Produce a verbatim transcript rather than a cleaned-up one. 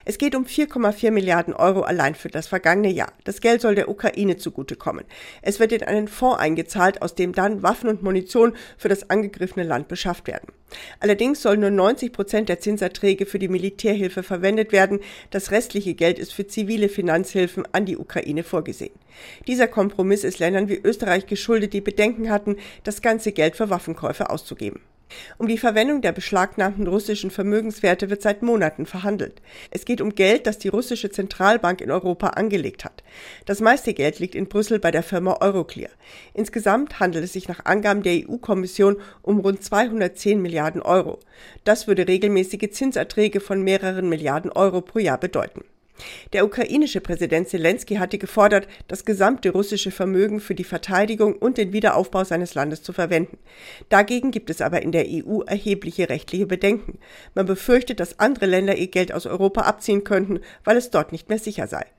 Es geht um vier Komma vier Milliarden Euro allein für das vergangene Jahr. Das Geld soll der Ukraine zugutekommen. Es wird in einen Fonds eingezahlt, aus dem dann Waffen und Munition für das angegriffene Land beschafft werden. Allerdings sollen nur neunzig Prozent der Zinserträge für die Militärhilfe verwendet werden. Das restliche Geld ist für zivile Finanzhilfen an die Ukraine vorgesehen. Dieser Kompromiss ist Ländern wie Österreich geschuldet, die Bedenken hatten, das ganze Geld für Waffenkäufe auszugeben. Um die Verwendung der beschlagnahmten russischen Vermögenswerte wird seit Monaten verhandelt. Es geht um Geld, das die russische Zentralbank in Europa angelegt hat. Das meiste Geld liegt in Brüssel bei der Firma Euroclear. Insgesamt handelt es sich nach Angaben der E U-Kommission um rund zweihundertzehn Milliarden Euro. Das würde regelmäßige Zinserträge von mehreren Milliarden Euro pro Jahr bedeuten. Der ukrainische Präsident Selenskyj hatte gefordert, das gesamte russische Vermögen für die Verteidigung und den Wiederaufbau seines Landes zu verwenden. Dagegen gibt es aber in der E U erhebliche rechtliche Bedenken. Man befürchtet, dass andere Länder ihr Geld aus Europa abziehen könnten, weil es dort nicht mehr sicher sei.